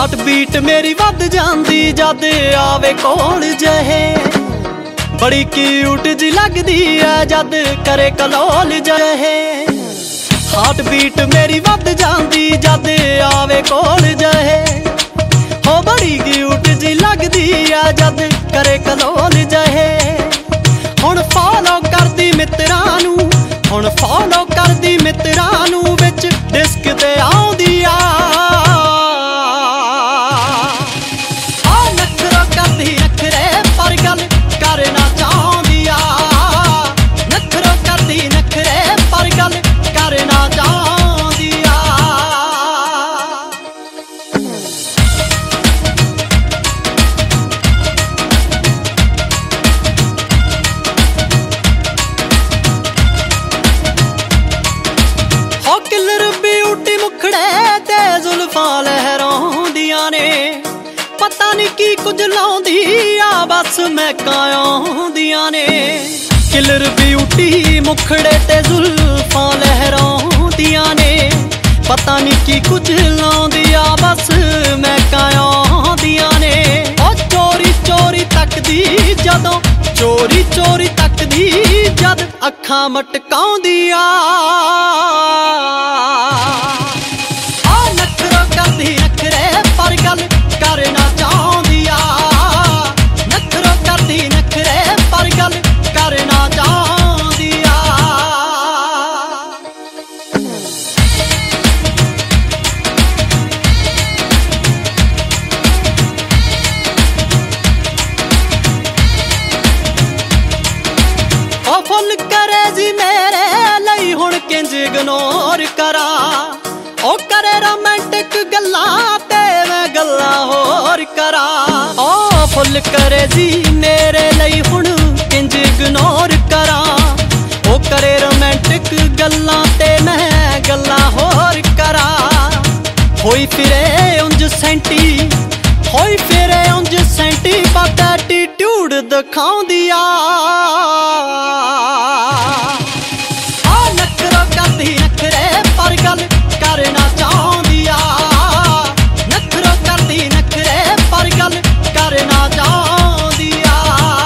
Heart beat मेरी वध जांदी जद आवे कोल जहे, बड़ी क्यूट जी लगदी है जद करे कलोल जहे। हार्ट बीट मेरी वध जांदी जद आवे कोल जहे, हो बड़ी क्यूट जी लगदी है जद करे कलोल जहे। हुण फॉलो करदी मित्रां नू, हुण फॉलो करदी मित्रां नू, विच डिस्क ते आउंदी आ। नखरा करदी नखरे पर गल करना चाहुंदी आ। नखरा करदी नखरे पर गल करना चाहुंदी आ। हो किलर ब्यूटी मुखड़े ते जुल्फां लहराउंदियां ने, पता नहीं की कुछ लाउंदी आ बस महकां आउंदियां ने। किलर ब्यूटी मुखड़े ते जुल्फां लहराउंदियां ने, पता नहीं की कुछ लाउंदी आ बस महकां आउंदियां ने। ओ चोरी चोरी तकदी जदों, चोरी चोरी तकदी जद अखां मटकाउंदी आ। नखरा करदी नखरे पर गल करना चाहुंदी आ। नखरा करदी नखरे पर गल करना चाहुंदी आ। ओ फुल करे जी मेरे लई हुण किंज इग्नोर करा, ओ करे रोमांटिक गल्लां ते मैं गल्लां होर करा। ओ फुल करे जी मेरे लई हुण किंज इग्नोर करा, ओ करे रोमांटिक गल्लां ते मैं गल्लां होर करा। होई फिरे उंज सेंटी, होई फिरे उंज सेंटी, बट एटीट्यूड दिखाउंदी आ। नखरा करदी नखरे पर गल करना चाहुंदी आ। नखरा करदी नखरे पर गल करना चाहुंदी आ।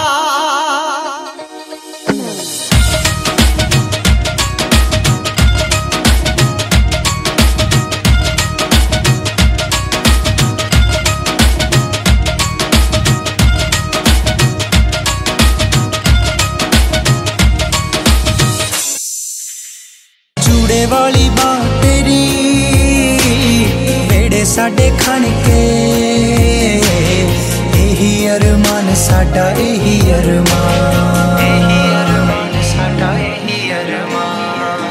चूड़े वाली बात तेरी बेड़े साडे खन के, यही अरमान साडा यही अरमान, यही अरमान साडा यही अरमान।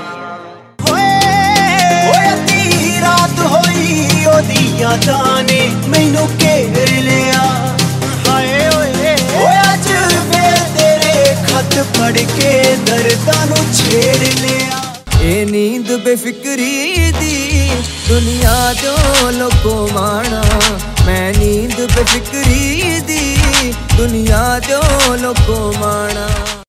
होए अद्धी रात होई ओदी यादां ने मैनू घेर लिया। हाय ओए अज फिर तेरे खत पढ़ के दर्दां नू छेड़ लिया। ये नींद बेफिक्री दी दुनिया जो लोको माना, मैं नींद बेफिक्री दी दुनिया जो लोको माना।